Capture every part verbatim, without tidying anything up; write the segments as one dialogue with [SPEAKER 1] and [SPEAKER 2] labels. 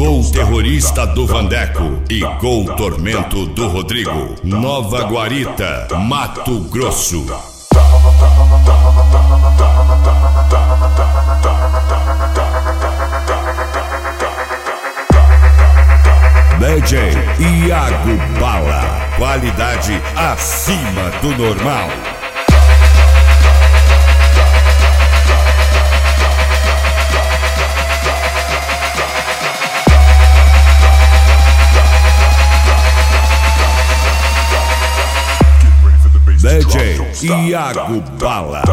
[SPEAKER 1] Gol Terrorista do Vandeco e Gol Tormento do Rodrigo. Nova Guarita, Mato Grosso. D J Iago Bala, qualidade acima do normal. D J Iago Bala.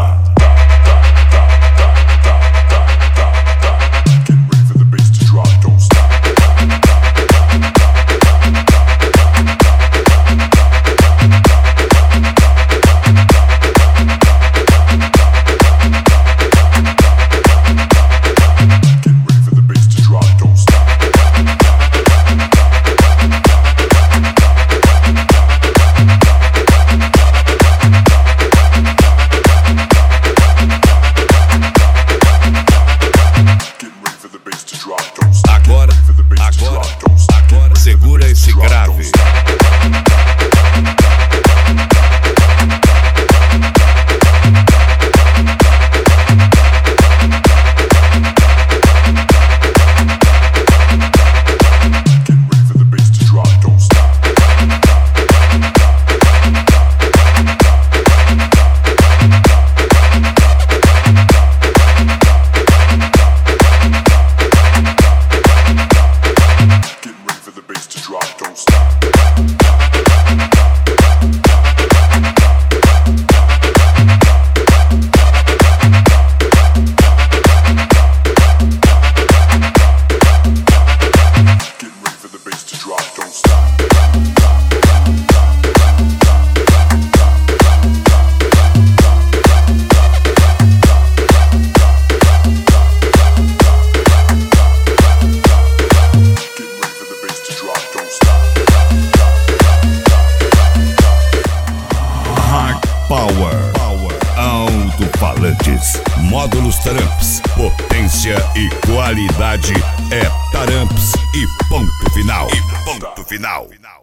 [SPEAKER 1] Agora, agora, agora, segura esse grave. Power, Power, alto-falantes, módulos Taramps, potência e qualidade é Taramps e ponto final. E ponto final.